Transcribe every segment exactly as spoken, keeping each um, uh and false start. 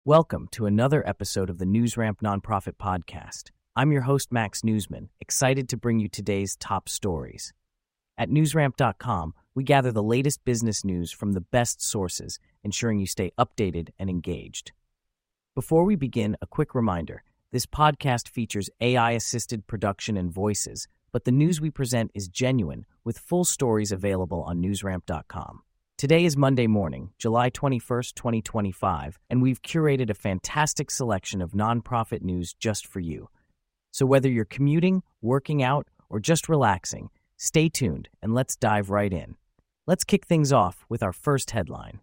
Welcome to another episode of the NewsRamp Nonprofit Podcast. I'm your host, Max Newsman, excited to bring you today's top stories. At newsramp dot com, we gather the latest business news from the best sources, ensuring you stay updated and engaged. Before we begin, a quick reminder. This podcast features A I-assisted production and voices, but the news we present is genuine, with full stories available on newsramp dot com. Today is Monday morning, July twenty-first, twenty twenty-five, and we've curated a fantastic selection of nonprofit news just for you. So whether you're commuting, working out, or just relaxing, stay tuned and let's dive right in. Let's kick things off with our first headline.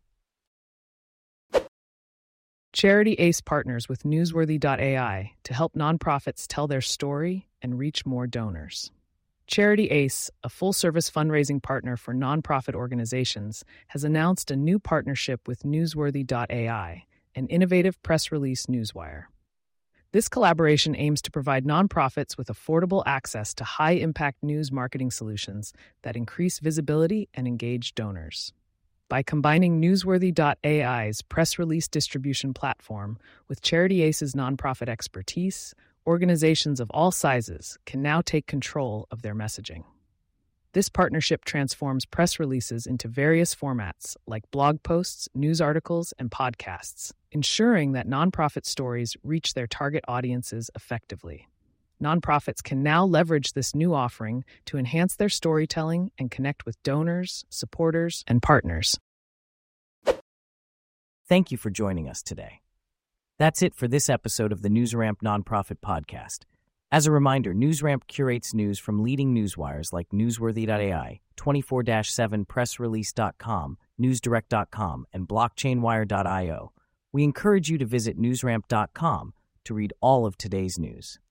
Charity Ace partners with Newsworthy dot A I to help nonprofits tell their story and reach more donors. Charity Ace, a full-service fundraising partner for nonprofit organizations, has announced a new partnership with Newsworthy dot A I, an innovative press release newswire. This collaboration aims to provide nonprofits with affordable access to high-impact news marketing solutions that increase visibility and engage donors. By combining Newsworthy dot A I's press release distribution platform with Charity Ace's nonprofit expertise, organizations of all sizes can now take control of their messaging. This partnership transforms press releases into various formats like blog posts, news articles, and podcasts, ensuring that nonprofit stories reach their target audiences effectively. Nonprofits can now leverage this new offering to enhance their storytelling and connect with donors, supporters, and partners. Thank you for joining us today. That's it for this episode of the NewsRamp Nonprofit Podcast. As a reminder, NewsRamp curates news from leading newswires like Newsworthy dot A I, twenty-four seven press release dot com, newsdirect dot com, and blockchain wire dot io. We encourage you to visit newsramp dot com to read all of today's news.